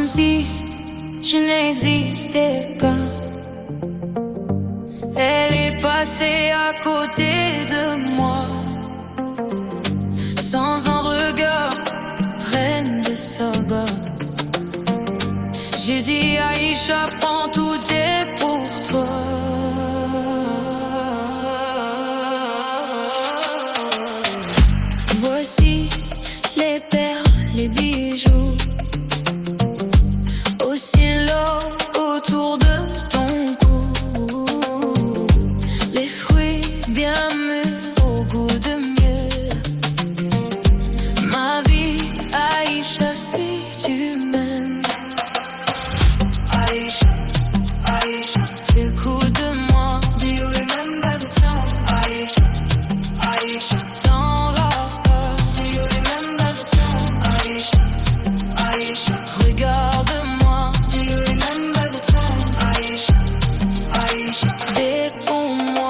si je n'existais pas. Elle est passée à côté de moi, sans un regard, reine de Saba. J'ai dit Aïcha, prends tout est pour toi. Voici les perles, les bijoux, au cielo autour de ton cou. Les fruits bien mûrs au goût de miel. Ma vie, Aïcha, si tu m'aimes. Aïcha, Aïcha, écoute-moi. Do you remember the time? Aïcha, Aïcha, dans la peur. Do you remember the time? Aïcha, Aïcha, regarde-moi. Do you remember the time? Aïcha, Aïcha, réponds-moi.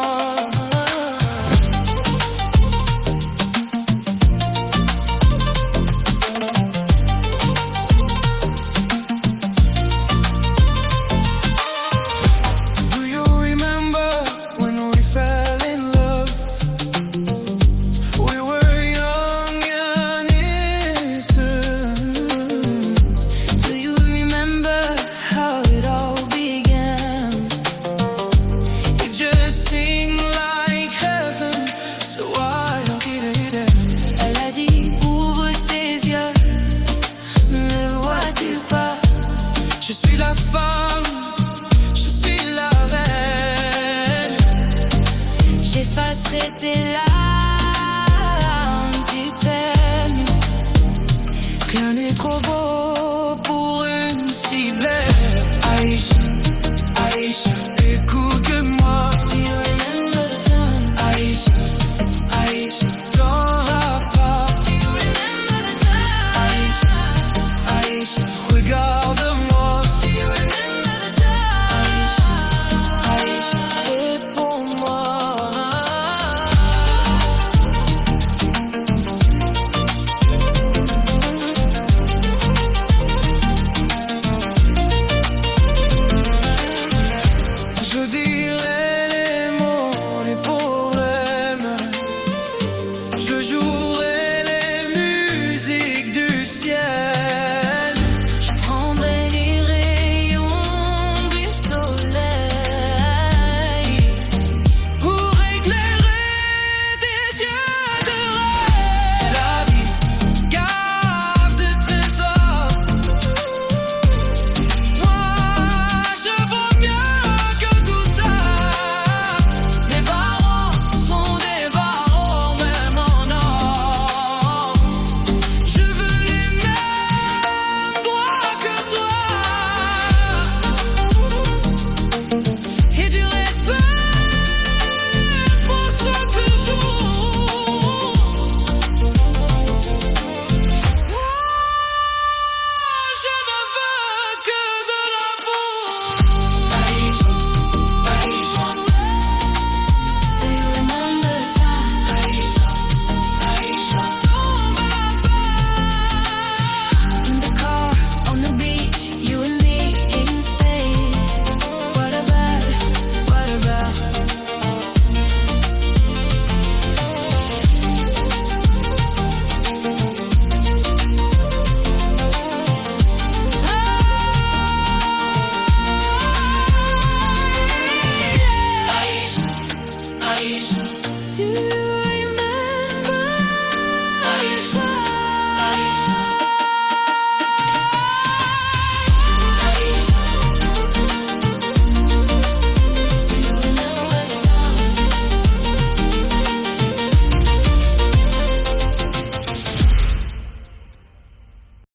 Do you remember when we fell in love? We were young and innocent. Do you remember how it all began? It just seemed like heaven, so I did it. Elle a dit ouvre tes yeux, ne vois-tu pas? Je suis la femme, je suis la reine. J'effacerai tes larmes